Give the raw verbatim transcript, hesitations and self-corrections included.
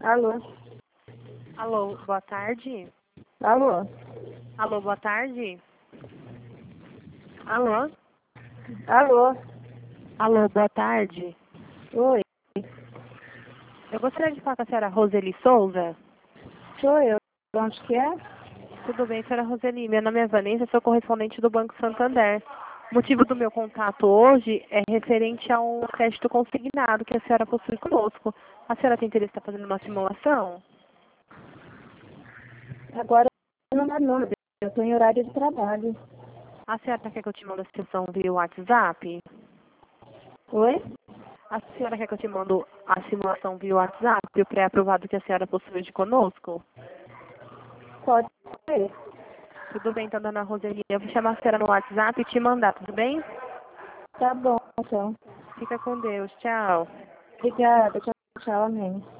Alô? Alô, boa tarde. Alô? Alô, boa tarde. Alô? Alô? Alô, boa tarde. Oi, Eu gostaria de falar com a senhora Roseli Souza. sou eu. De onde que é? Tudo bem, senhora Roseli? Meu nome é Vanessa, sou correspondente do Banco Santander. O motivo do meu contato hoje é referente a um crédito consignado que a senhora possui conosco. A senhora tem interesse em estar fazendo uma simulação? Agora não dá nada. Eu estou em horário de trabalho. A senhora quer que eu te mande a sessão via WhatsApp? Oi? A senhora quer que eu te mando a simulação via WhatsApp, o pré-aprovado que a senhora possui de conosco? Pode ser. Tudo bem, então, dona Roseli. Eu vou chamar a senhora no WhatsApp e te mandar, tudo bem? Tá bom, então. Fica com Deus. Tchau. Obrigada. Tchau, tchau, amém.